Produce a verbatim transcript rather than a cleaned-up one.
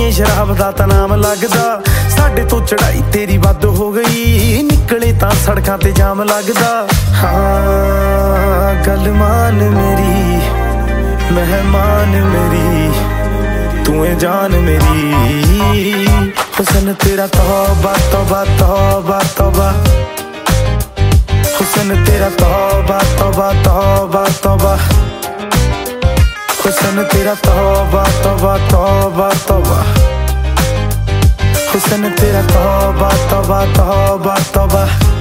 ਪੀਏ ਸ਼ਰਾਬ ਦਾ ਤਾਂ ਨਾਮ ਲੱਗਦਾ, ਸਾਡੇ ਤੋਂ ਚੜਾਈ ਤੇਰੀ ਵੱਧ ਹੋ ਗਈ, ਨਿਕਲੇ ਤਾਂ ਸੜਕਾਂ ਤੇ ਜਾਮ ਲੱਗਦਾ। ਹਾਂ ਗੱਲ ਮਾਨ ਮੇਰੀ, ਮਹਿਮਾਨ ਮੇਰੀ, ਤੂੰ ਏ ਜਾਨ ਮੇਰੀ। ਹੁਸਨ तेरा तौबा तौबा तौबा तौबा, हुस्न तेरा तौबा तौबा तौबा तौबा, हुस्न तेरा तौबा तौबा तौबा तौबा, हुस्न तेरा तौबा तौबा तौबा तौबा।